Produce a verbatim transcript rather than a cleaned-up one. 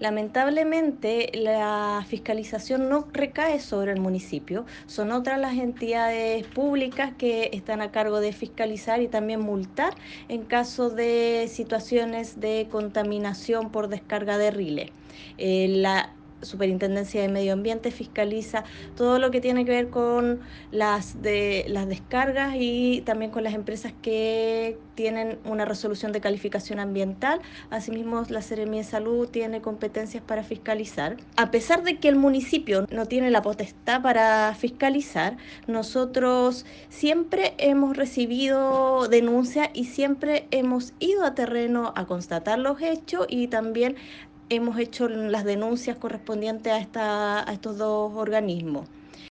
Lamentablemente, la fiscalización no recae sobre el municipio, son otras las entidades públicas que están a cargo de fiscalizar y también multar en caso de situaciones de contaminación por descarga de riles. Eh, la Superintendencia de Medio Ambiente fiscaliza todo lo que tiene que ver con las, de, las descargas y también con las empresas que tienen una resolución de calificación ambiental. Asimismo, la Seremía de Salud tiene competencias para fiscalizar. A pesar de que el municipio no tiene la potestad para fiscalizar, nosotros siempre hemos recibido denuncias y siempre hemos ido a terreno a constatar los hechos y también hemos hecho las denuncias correspondientes a, esta, a estos dos organismos.